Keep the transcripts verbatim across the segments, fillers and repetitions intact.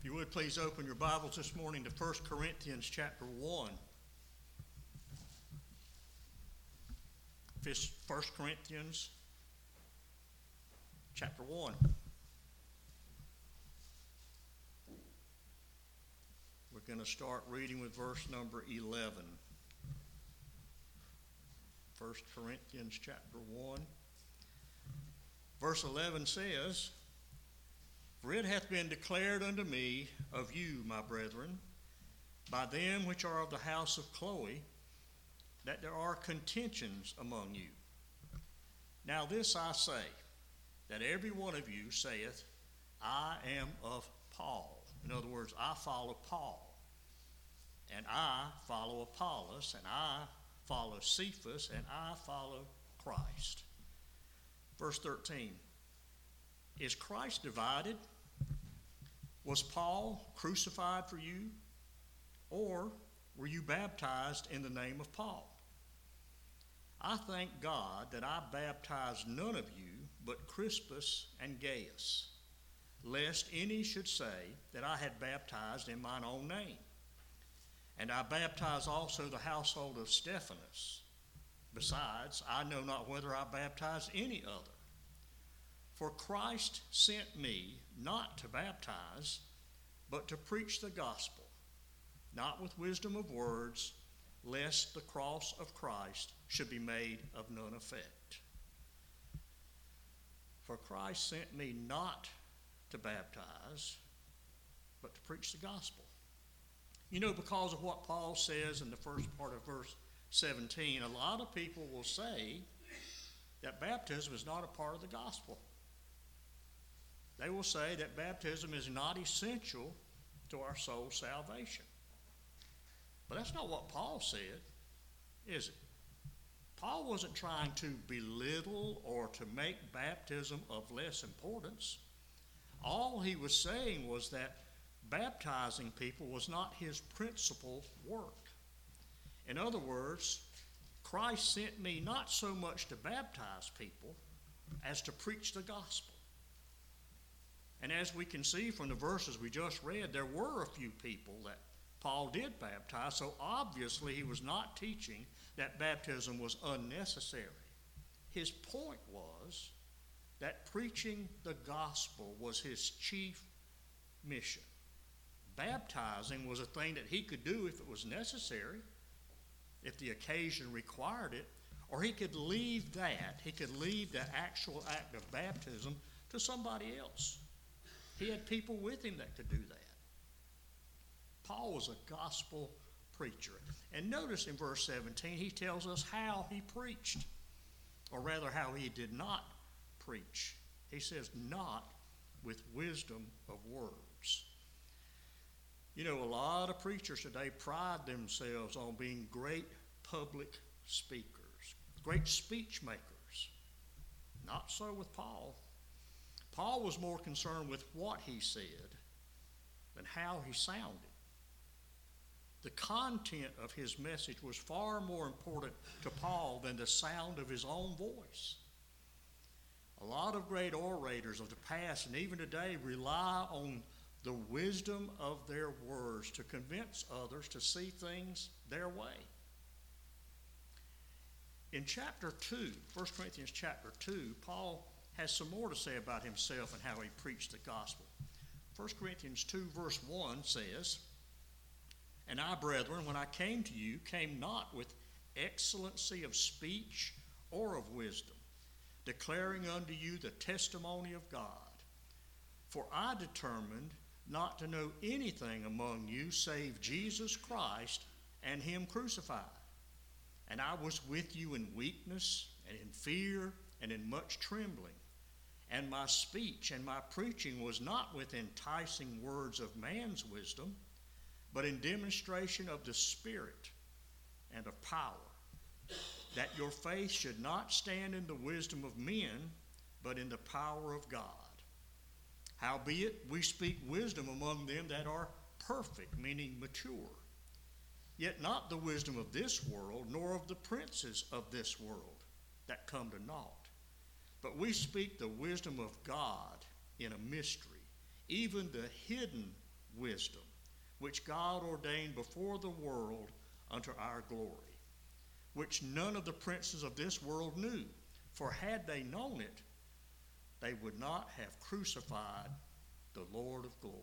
you would please open your Bibles this morning to First Corinthians chapter one. First Corinthians chapter one. We're going to start reading with verse number eleven. First Corinthians chapter one. Verse eleven says, "For it hath been declared unto me of you, my brethren, by them which are of the house of Chloe, that there are contentions among you. Now this I say, that every one of you saith, I am of Paul." In other words, I follow Paul, and I follow Apollos, and I follow Cephas, and I follow Christ. Verse thirteen, "Is Christ divided? Was Paul crucified for you? Or were you baptized in the name of Paul? I thank God that I baptized none of you but Crispus and Gaius, lest any should say that I had baptized in mine own name. And I baptized also the household of Stephanas. Besides, I know not whether I baptized any other. For Christ sent me not to baptize, but to preach the gospel, not with wisdom of words, lest the cross of Christ should be made of none effect. For Christ sent me not to baptize, but to preach the gospel." You know, because of what Paul says in the first part of verse seventeen, a lot of people will say that baptism is not a part of the gospel. They will say that baptism is not essential to our soul salvation. But that's not what Paul said, is it? Paul wasn't trying to belittle or to make baptism of less importance. All he was saying was that baptizing people was not his principal work. In other words, Christ sent me not so much to baptize people as to preach the gospel. And as we can see from the verses we just read, there were a few people that Paul did baptize, so obviously he was not teaching that baptism was unnecessary. His point was that preaching the gospel was his chief mission. Baptizing was a thing that he could do if it was necessary, if the occasion required it, or he could leave that, he could leave the actual act of baptism to somebody else. He had people with him that could do that. Paul was a gospel preacher. And notice in verse seventeen, he tells us how he preached, or rather how he did not preach. He says, not with wisdom of words. You know, a lot of preachers today pride themselves on being great public speakers, great speech makers. Not so with Paul. Paul was more concerned with what he said than how he sounded. The content of his message was far more important to Paul than the sound of his own voice. A lot of great orators of the past and even today rely on the wisdom of their words to convince others to see things their way. In chapter two, First Corinthians chapter two, Paul has some more to say about himself and how he preached the gospel. First Corinthians two verse one says, "And I, brethren, when I came to you, came not with excellency of speech or of wisdom, declaring unto you the testimony of God. For I determined not to know anything among you save Jesus Christ and him crucified. And I was with you in weakness and in fear and in much trembling. And my speech and my preaching was not with enticing words of man's wisdom, but in demonstration of the Spirit and of power, that your faith should not stand in the wisdom of men, but in the power of God. Howbeit, we speak wisdom among them that are perfect," meaning mature, "yet not the wisdom of this world, nor of the princes of this world that come to naught. But we speak the wisdom of God in a mystery, even the hidden wisdom, which God ordained before the world unto our glory, which none of the princes of this world knew. For had they known it, they would not have crucified the Lord of glory.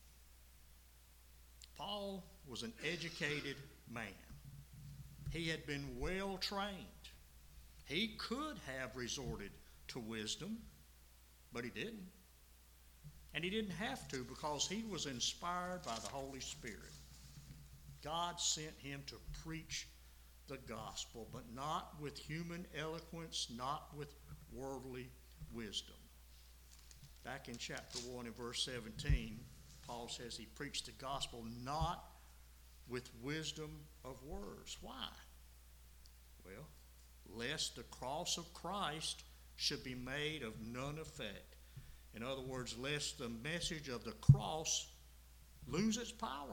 Paul was an educated man. He had been well trained. He could have resorted to wisdom, but he didn't. And he didn't have to, because he was inspired by the Holy Spirit. God sent him to preach the gospel, but not with human eloquence, not with worldly wisdom. Back in chapter one and verse seventeen, Paul says he preached the gospel not with wisdom of words. Why? Well, lest the cross of Christ should be made of none effect. In other words, lest the message of the cross lose its power.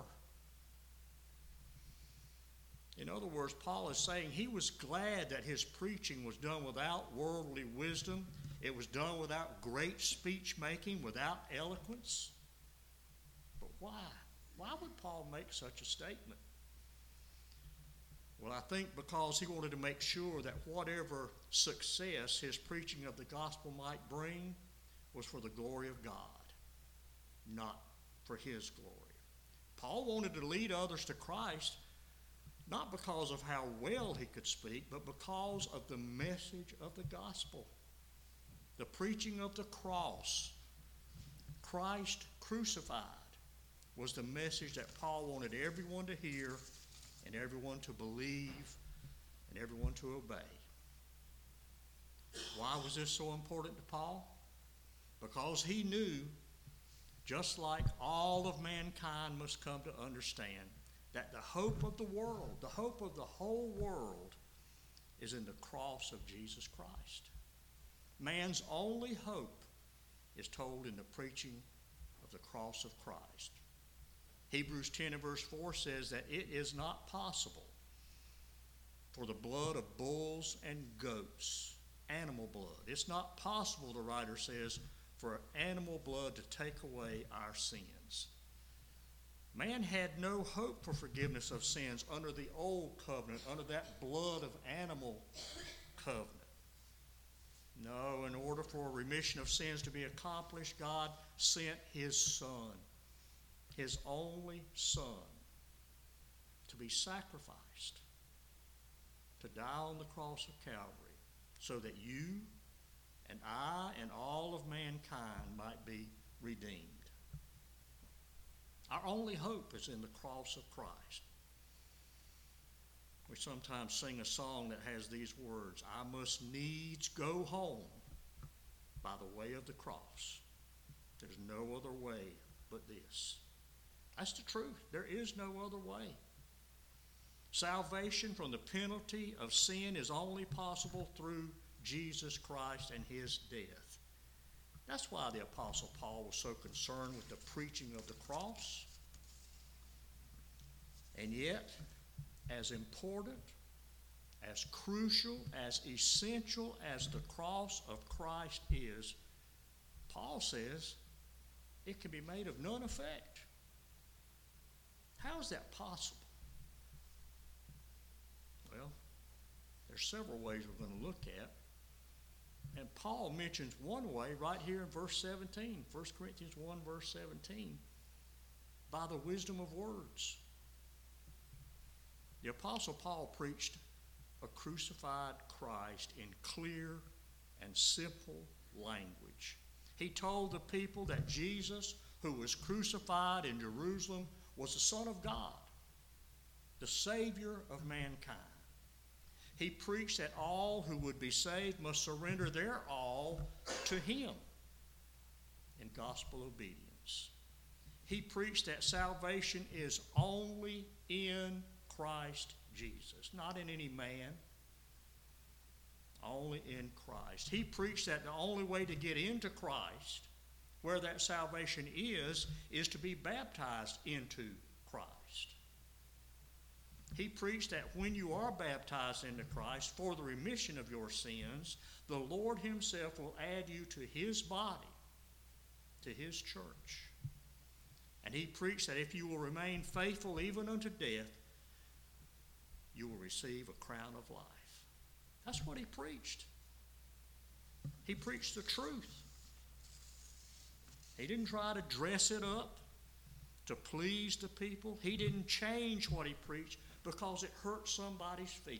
In other words, Paul is saying he was glad that his preaching was done without worldly wisdom. It was done without great speech making, without eloquence. But why? Why would Paul make such a statement? Well, I think because he wanted to make sure that whatever success his preaching of the gospel might bring was for the glory of God, not for his glory. Paul wanted to lead others to Christ, not because of how well he could speak, but because of the message of the gospel, the preaching of the cross. Christ crucified was the message that Paul wanted everyone to hear and everyone to believe and everyone to obey. Why was this so important to Paul? Because he knew, just like all of mankind must come to understand, that the hope of the world, the hope of the whole world, is in the cross of Jesus Christ. Man's only hope is told in the preaching of the cross of Christ. Hebrews ten and verse four says that it is not possible for the blood of bulls and goats, animal blood. It's not possible, the writer says, for animal blood to take away our sins. Man had no hope for forgiveness of sins under the old covenant, under that blood of animal covenant. No, in order for remission of sins to be accomplished, God sent his Son, his only Son, to be sacrificed, to die on the cross of Calvary, so that you and I and all of mankind might be redeemed. Our only hope is in the cross of Christ. We sometimes sing a song that has these words, I must needs go home by the way of the cross. There's no other way but this. That's the truth. There is no other way. Salvation from the penalty of sin is only possible through Jesus Christ and his death. That's why the Apostle Paul was so concerned with the preaching of the cross. And yet, as important, as crucial, as essential as the cross of Christ is, Paul says it can be made of none effect. How is that possible? Well, there's several ways we're going to look at. And Paul mentions one way right here in verse seventeen, First Corinthians one, verse seventeen, by the wisdom of words. The Apostle Paul preached a crucified Christ in clear and simple language. He told the people that Jesus, who was crucified in Jerusalem, was the Son of God, the Savior of mankind. He preached that all who would be saved must surrender their all to him in gospel obedience. He preached that salvation is only in Christ Jesus, not in any man, only in Christ. He preached that the only way to get into Christ, where that salvation is, is to be baptized into Christ. He preached that when you are baptized into Christ for the remission of your sins, the Lord himself will add you to his body, to his church. And he preached that if you will remain faithful even unto death, you will receive a crown of life. That's what he preached. He preached the truth. He didn't try to dress it up to please the people. He didn't change what he preached because it hurt somebody's feelings.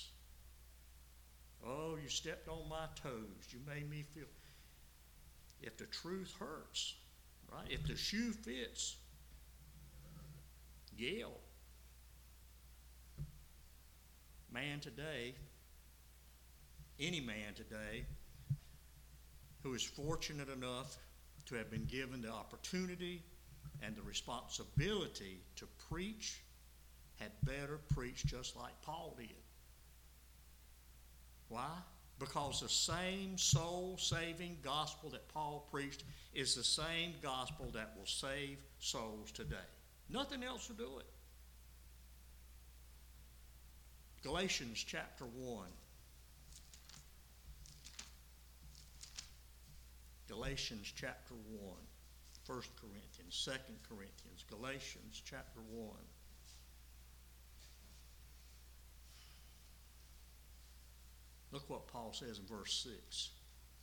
Oh, you stepped on my toes. You made me feel. If the truth hurts, right? If the shoe fits, yell. Man today, any man today who is fortunate enough to have been given the opportunity and the responsibility to preach had better preach just like Paul did. Why? Because the same soul-saving gospel that Paul preached is the same gospel that will save souls today. Nothing else will do it. Galatians chapter one. Galatians chapter one. First Corinthians, Second Corinthians, Galatians chapter one. Look what Paul says in verse six.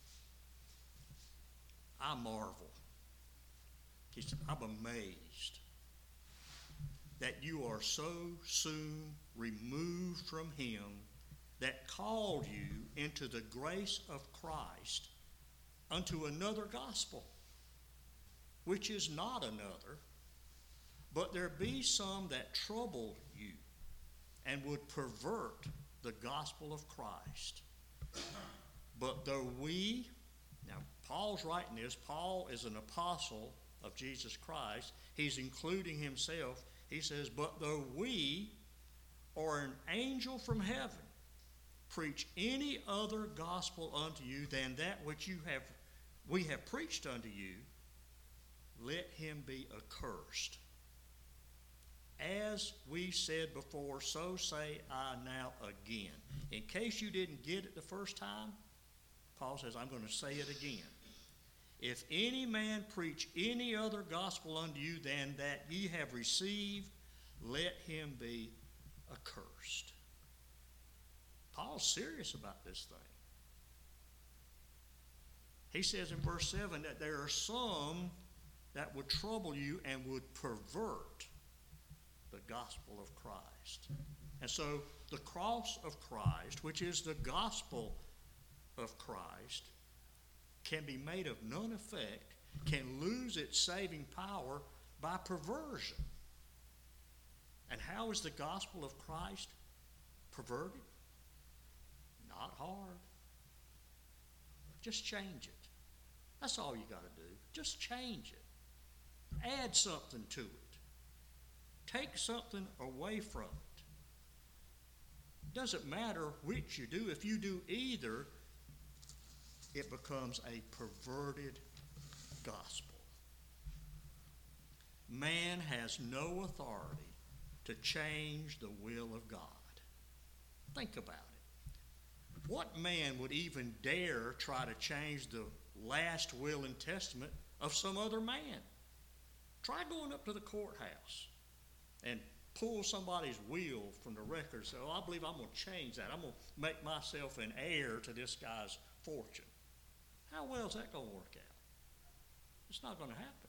I marvel. He said, I'm amazed that you are so soon removed from him that called you into the grace of Christ unto another gospel, which is not another, but there be some that trouble you and would pervert the gospel of Christ. But though we, now Paul's writing this, Paul is an apostle of Jesus Christ. He's including himself. He says, but though we or an angel from heaven preach any other gospel unto you than that which you have we have preached unto you, let him be accursed. As we said before, so say I now again. In case you didn't get it the first time, Paul says, I'm going to say it again. If any man preach any other gospel unto you than that ye have received, let him be accursed. Paul's serious about this thing. He says in verse seven that there are some that would trouble you and would pervert the gospel of Christ. And so the cross of Christ, which is the gospel of Christ, can be made of none effect, can lose its saving power by perversion. And how is the gospel of Christ perverted? Not hard. Just change it. That's all you got to do. Just change it. Add something to it. Take something away from it. Doesn't matter which you do. If you do either, it becomes a perverted gospel. Man has no authority to change the will of God. Think about it. What man would even dare try to change the last will and testament of some other man? Try going up to the courthouse and pull somebody's will from the record and say, oh, I believe I'm going to change that. I'm going to make myself an heir to this guy's fortune. How well is that going to work out? It's not going to happen.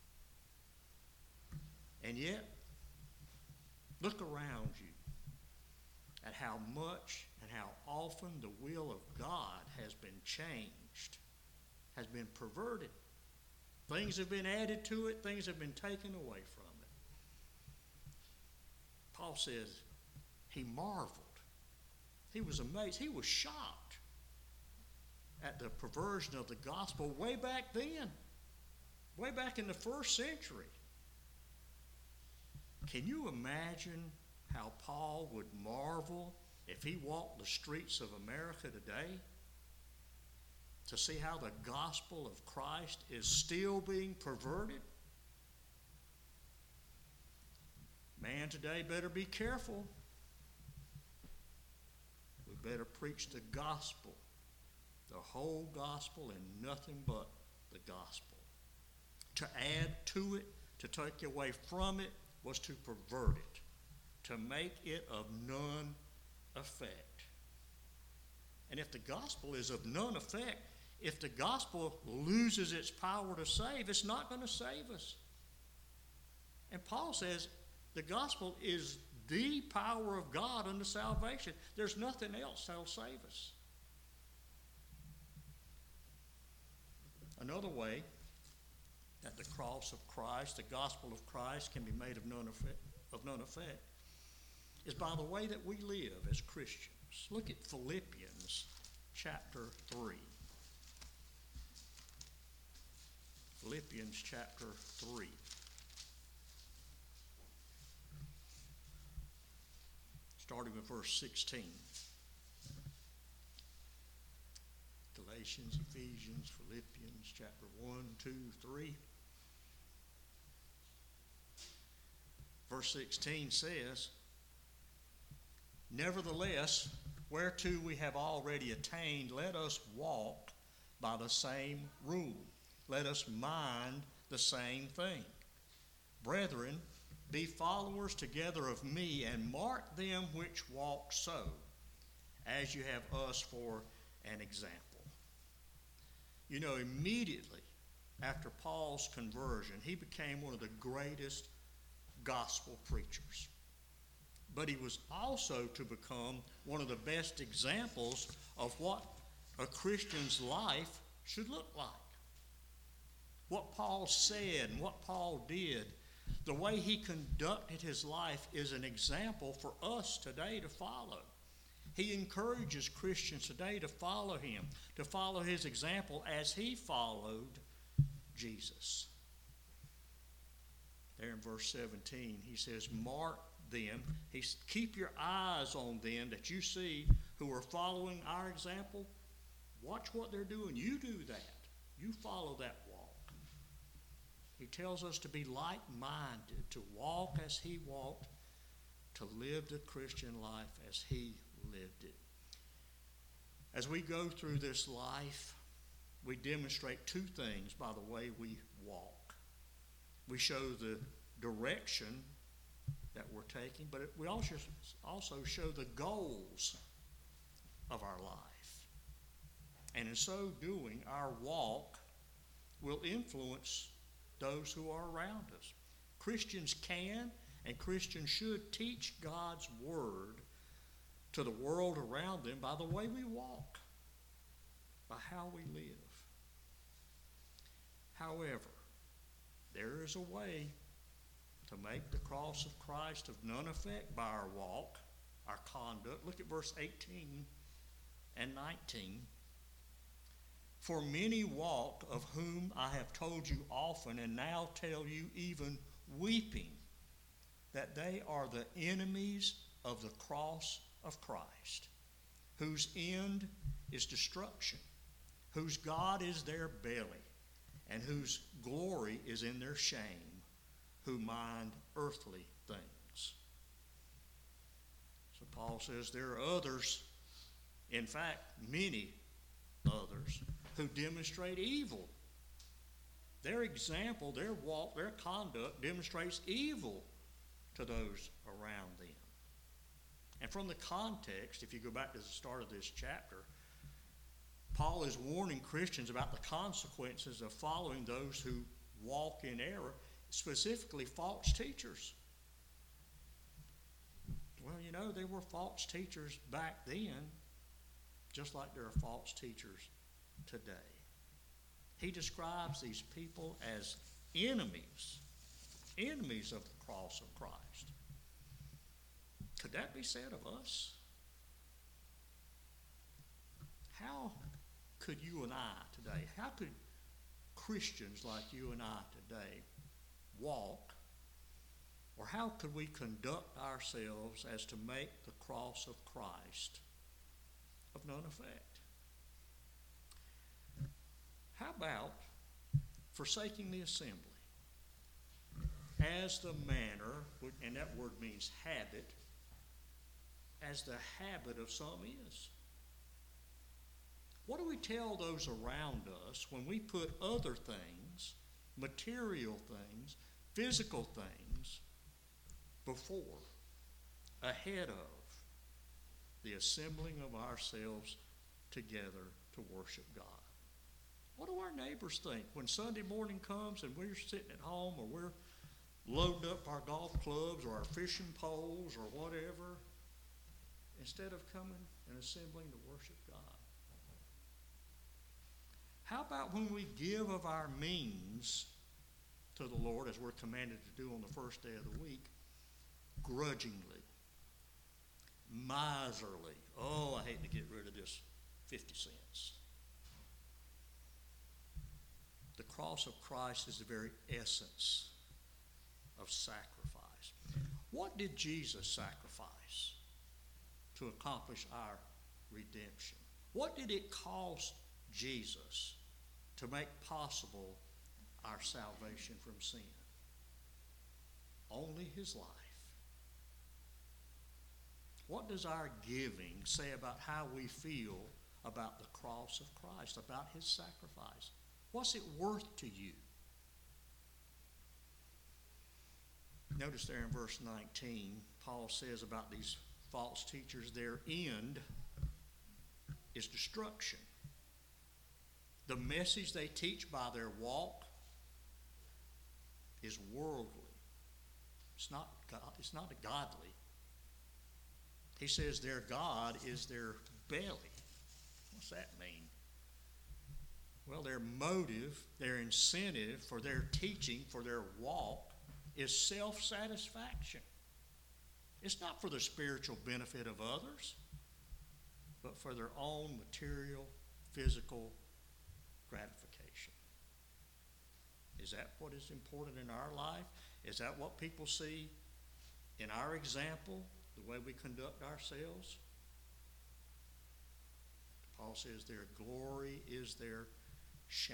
And yet, look around you at how much and how often the will of God has been changed, has been perverted. Things have been added to it, things have been taken away from it. Paul says he marveled. He was amazed. He was shocked at the perversion of the gospel way back then, way back in the first century. Can you imagine how Paul would marvel if he walked the streets of America today to see how the gospel of Christ is still being perverted? Man today better be careful. We better preach the gospel, the whole gospel and nothing but the gospel. To add to it To take away from it was to pervert it, to make it of none effect. And if the gospel is of none effect, if the gospel loses its power to save, it's not going to save us. And Paul says the gospel is the power of God unto salvation. There's nothing else that'll save us. Another way that the cross of Christ, the gospel of Christ, can be made of none effect, of none effect is by the way that we live as Christians. Look at Philippians chapter three. Philippians chapter three. Starting with verse sixteen. Galatians, Ephesians, Philippians, chapter one, two, three. Verse sixteen says, "Nevertheless, whereto we have already attained, let us walk by the same rule. Let us mind the same thing. Brethren, be followers together of me, and mark them which walk so, as you have us for an example." You know, immediately after Paul's conversion, he became one of the greatest gospel preachers. But he was also to become one of the best examples of what a Christian's life should look like. What Paul said and what Paul did, the way he conducted his life is an example for us today to follow. He encourages Christians today to follow him, to follow his example as he followed Jesus. There in verse seventeen, he says, mark them. He's, keep your eyes on them that you see who are following our example. Watch what they're doing. You do that. You follow that walk. He tells us to be like-minded, to walk as he walked, to live the Christian life as he lived it. As we go through this life, we demonstrate two things by the way we walk. We show the direction that we're taking, but we also, also show the goals of our life. And in so doing, our walk will influence those who are around us. Christians can and Christians should teach God's word to the world around them by the way we walk, by how we live. However, there is a way to make the cross of Christ of none effect by our walk, our conduct. Look at verse eighteen and nineteen. For many walk, of whom I have told you often, and now tell you even weeping, that they are the enemies of the cross of Christ, whose end is destruction, whose God is their belly, and whose glory is in their shame, who mind earthly things. So Paul says there are others, in fact, many others, who demonstrate evil. Their example, their walk, their conduct demonstrates evil to those around them. And from the context, if you go back to the start of this chapter, Paul is warning Christians about the consequences of following those who walk in error, specifically false teachers. Well, you know, there were false teachers back then, just like there are false teachers today. He describes these people as enemies, enemies of the cross of Christ. Could that be said of us? How could you and I today, how could Christians like you and I today walk, or how could we conduct ourselves as to make the cross of Christ of none effect? How about forsaking the assembly as the manner, and that word means habit, as the habit of some is? What do we tell those around us when we put other things, material things, physical things before, ahead of the assembling of ourselves together to worship God. What do our neighbors think when Sunday morning comes and we're sitting at home, or we're loading up our golf clubs or our fishing poles or whatever, instead of coming and assembling to worship God? How about when we give of our means to the Lord, as we're commanded to do on the first day of the week, grudgingly, miserly? Oh, I hate to get rid of this fifty cents. The cross of Christ is the very essence of sacrifice. What did Jesus sacrifice to accomplish our redemption? What did it cost Jesus to make possible our salvation from sin? Only his life. What does our giving say about how we feel about the cross of Christ, about his sacrifice? What's it worth to you? Notice there in verse nineteen, Paul says about these false teachers, their end is destruction. The message they teach by their walk is worldly. It's not God, it's not godly. He says their God is their belly. What's that mean? Well, their motive, their incentive for their teaching, for their walk, is self-satisfaction. It's not for the spiritual benefit of others, but for their own material, physical gratification. Is that what is important in our life? Is that what people see in our example, the way we conduct ourselves? Paul says their glory is their shame.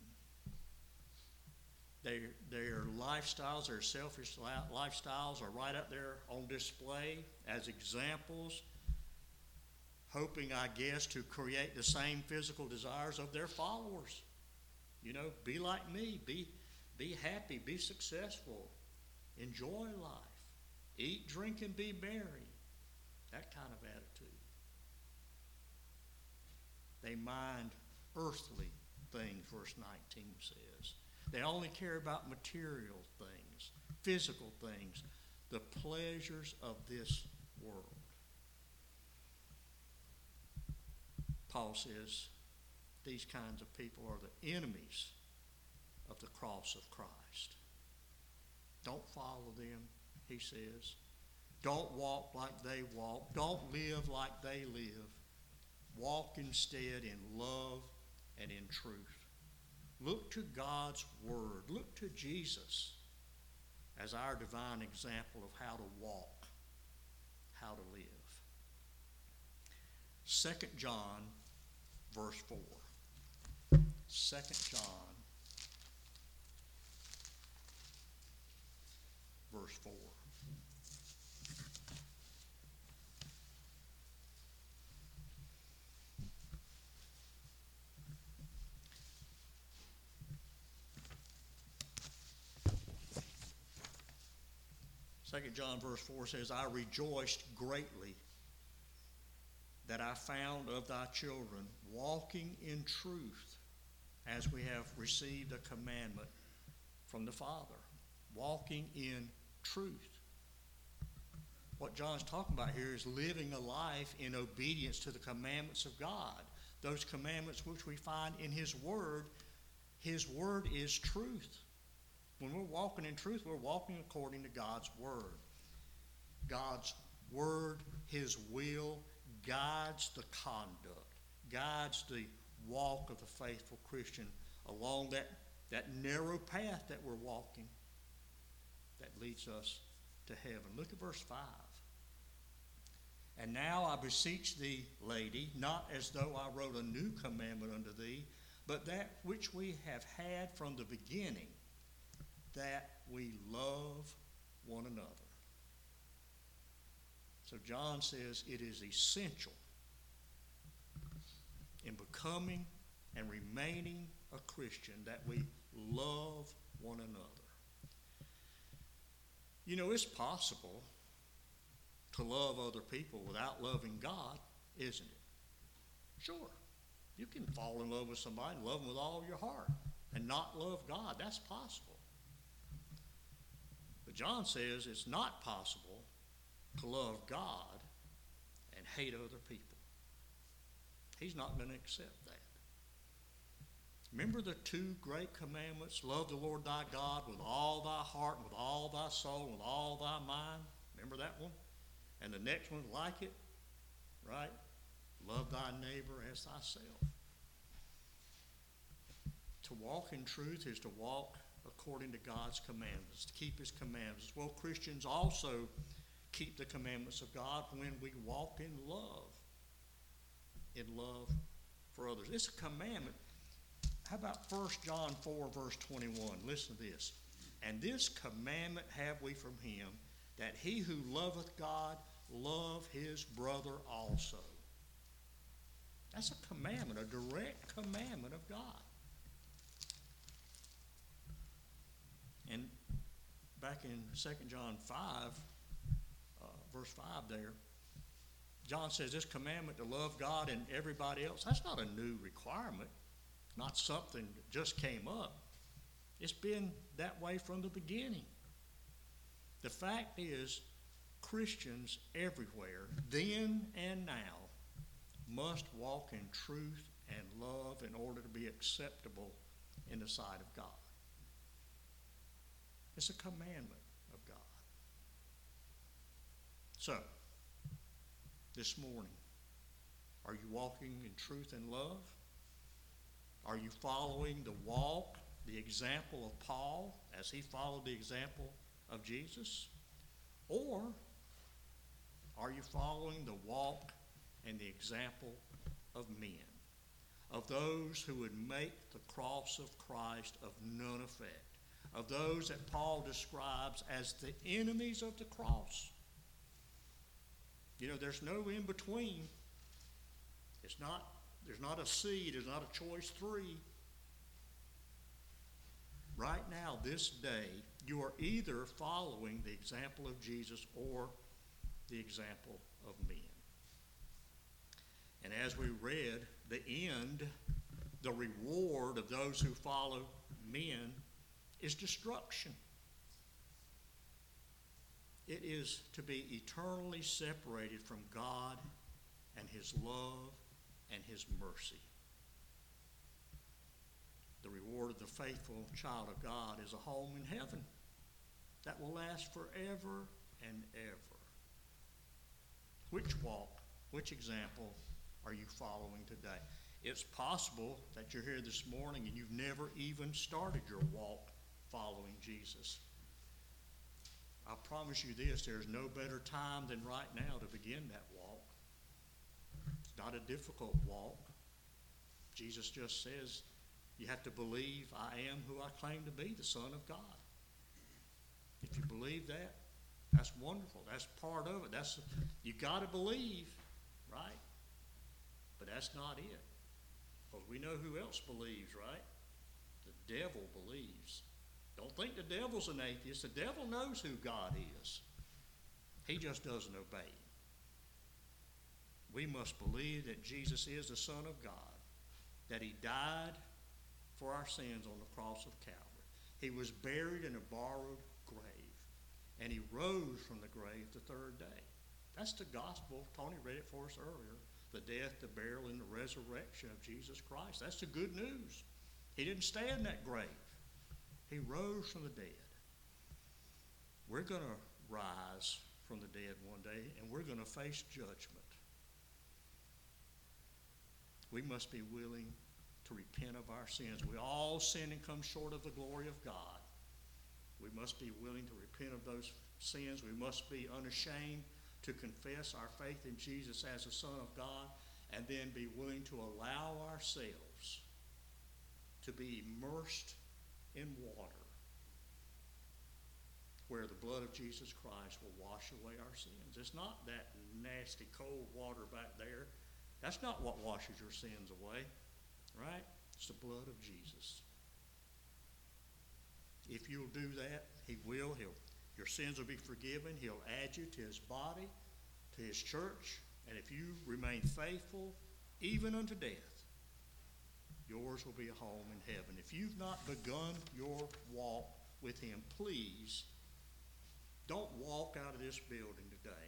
Their, their lifestyles, their selfish lifestyles are right up there on display as examples, hoping, I guess, to create the same physical desires of their followers. You know, be like me, be, be happy, be successful, enjoy life, eat, drink, and be merry. That kind of attitude. They mind earthly things, verse nineteen says. They only care about material things, physical things, the pleasures of this world. Paul says these kinds of people are the enemies of the cross of Christ. Don't follow them, he says. Don't walk like they walk. Don't live like they live. Walk instead in love and in truth. Look to God's Word. Look to Jesus as our divine example of how to walk, how to live. Second John, verse four. Second John, verse four. Second John verse four says, I rejoiced greatly that I found of thy children walking in truth, as we have received a commandment from the Father. Walking in truth. What John's talking about here is living a life in obedience to the commandments of God. Those commandments which we find in his Word. His Word is truth. When we're walking in truth, we're walking according to God's Word. God's Word, his will, guides the conduct, guides the walk of the faithful Christian along that, that narrow path that we're walking that leads us to heaven. Look at verse five. And now I beseech thee, lady, not as though I wrote a new commandment unto thee, but that which we have had from the beginning, that we love one another. So John says it is essential in becoming and remaining a Christian that we love one another. You know, it's possible to love other people without loving God, isn't it? Sure. You can fall in love with somebody and love them with all your heart and not love God. That's possible. But John says it's not possible to love God and hate other people. He's not going to accept that. Remember the two great commandments? Love the Lord thy God with all thy heart, and with all thy soul, and with all thy mind. Remember that one? And the next one like it, right? Love thy neighbor as thyself. To walk in truth is to walk according to God's commandments, to keep his commandments. Well, Christians also keep the commandments of God when we walk in love, in love for others. It's a commandment. How about First John four, verse twenty-one? Listen to this. And this commandment have we from him, that he who loveth God love his brother also. That's a commandment, a direct commandment of God. And back in Second John five, uh, verse five there, John says this commandment to love God and everybody else, that's not a new requirement, not something that just came up. It's been that way from the beginning. The fact is, Christians everywhere, then and now, must walk in truth and love in order to be acceptable in the sight of God. It's a commandment of God. So, this morning, are you walking in truth and love? Are you following the walk, the example of Paul as he followed the example of Jesus? Or are you following the walk and the example of men, of those who would make the cross of Christ of none effect, of those that Paul describes as the enemies of the cross? You know, there's no in between. It's not, there's not a C, there's not a choice three. Right now, this day, you are either following the example of Jesus or the example of men. And as we read, the end, the reward of those who follow men is destruction. It is to be eternally separated from God and his love and his mercy. The reward of the faithful child of God is a home in heaven that will last forever and ever. Which walk, which example are you following today? It's possible that you're here this morning and you've never even started your walk following Jesus. I promise you this, there's no better time than right now to begin that walk. It's not a difficult walk. Jesus just says, you have to believe I am who I claim to be, the Son of God. If you believe that, that's wonderful. That's part of it. That's you got to believe, right? But that's not it. Because we know who else believes, right? The devil believes. Don't think the devil's an atheist. The devil knows who God is. He just doesn't obey him. We must believe that Jesus is the Son of God, that he died for our sins on the cross of Calvary. He was buried in a borrowed grave, and he rose from the grave the third day. That's the gospel. Tony read it for us earlier. The death, the burial, and the resurrection of Jesus Christ. That's the good news. He didn't stay in that grave. He rose from the dead. We're going to rise from the dead one day, and we're going to face judgment. We must be willing to repent of our sins. We all sin and come short of the glory of God. We must be willing to repent of those sins. We must be unashamed to confess our faith in Jesus as the Son of God, and then be willing to allow ourselves to be immersed in water where the blood of Jesus Christ will wash away our sins. It's not that nasty cold water back there. That's not what washes your sins away, right? It's the blood of Jesus. If you'll do that, he will. He'll Your sins will be forgiven. He'll add you to his body, to his church. And if you remain faithful, even unto death, yours will be a home in heaven. If you've not begun your walk with him, please don't walk out of this building today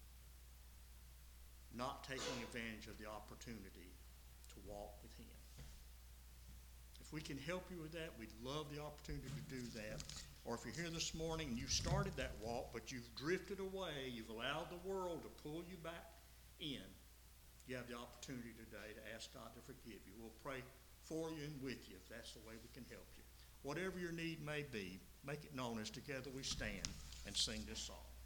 not taking advantage of the opportunity to walk with him. If we can help you with that, we'd love the opportunity to do that. Or if you're here this morning and you started that walk, but you've drifted away, you've allowed the world to pull you back in, you have the opportunity today to ask God to forgive you. We'll pray for you and with you if that's the way we can help you. Whatever your need may be, make it known as together we stand and sing this song.